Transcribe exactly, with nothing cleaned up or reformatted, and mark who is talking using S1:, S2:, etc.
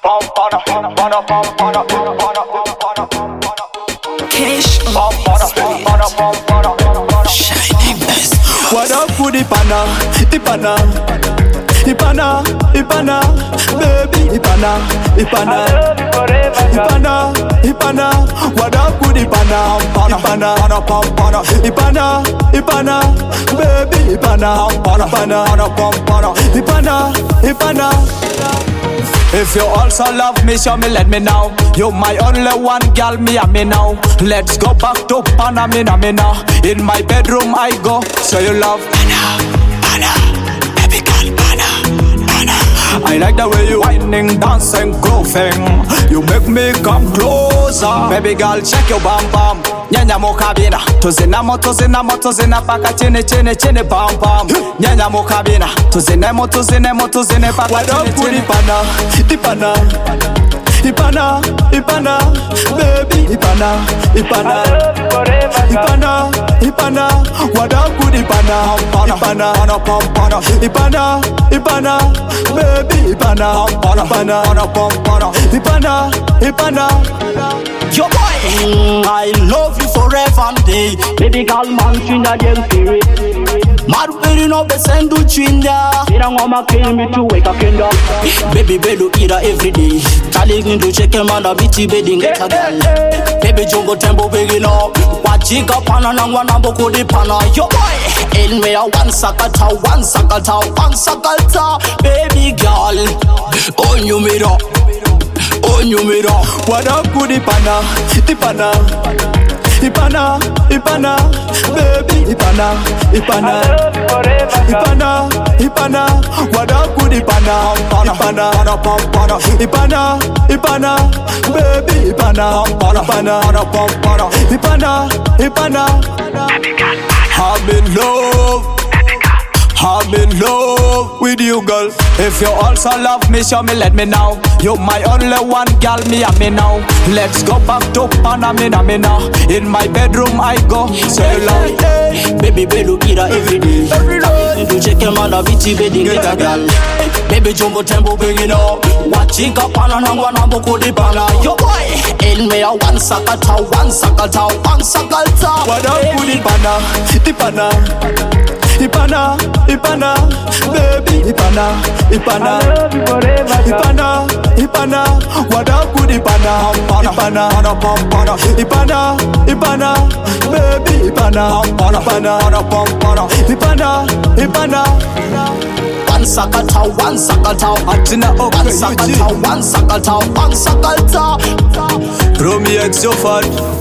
S1: Cash on Shining best.
S2: What up with the pana, the pana, the pana, the pana, baby, the pana, the pana, the pana, the pana. What up with the pana, the pana, the pana, the pana, baby, the pana, the pana, the pana, the pana. If you also love me, show me, let me know. You my only one, girl, me and me now. Let's go back to Panamina, me now. In my bedroom I go, so you love Pana, Pana, baby girl, Pana, Pana. I like the way you whining, dancing, grooving. You make me come closer. Baby girl, check your bam bam. Nyanya mokabina, tuzinamo, tuzinamo, tuzina paka chini, chini, chini, bam bam. Nyanya mokabina, tuzinemo, tuzinemo, tuzine paka chini, chini. Ipana, ipana, ipana, ipana, baby, ipana, ipana, ipana, ipana. What up with ipana, ipana, ipana, ipana, baby, ipana, ipana, ipana, ipana.
S3: Yo boy, mm, I love you forever and day. Baby girl, man, chinda dem spirit. Mad baby no be send to chinda. Ira ngoma kill me to wake up kenda. Baby belo ira every day. Tali ngindo check him on a bitty bedding get a girl. Baby jongo tempo big no. Wachika pana na ngwana mboko di pana. Yo boy, in me a one sakata, one sakata, one sakata. Baby girl, on you mirror. On you mirror.
S2: What up with the pana, the pana, the pana, the pana, baby, the pana, the pana, the pana, the pana. What up with the pana, the pana, the pana, the pana, baby, the pana, the pana, the pana, the pana. I'm in love. I'm in love with you, girl. If you also love me, show me, let me know. You my only one, girl, me and me now. Let's go back to Panamina, me now. In my bedroom I go, so you love.
S3: Baby, belo ira every day. Every day. You check him on a bitty bedding get a girl. Baby, jumbo tempo big no. Wachika pana na ngwana mboko di pana. Yo boy, in me a one sakata, one sakata, one sakata.
S2: What up with the pana, the pana, Ipana, Ipana, baby, Ipana, Ipana, Ipana, Ipana. What up with Ipana, Ipana, Ipana, Ipana, baby, Ipana, Ipana, Ipana, Ipana.
S3: One sakata, one sakata,
S2: Atina,
S3: one sakata, one sakata, one sakata.
S2: Romeo X, your fan.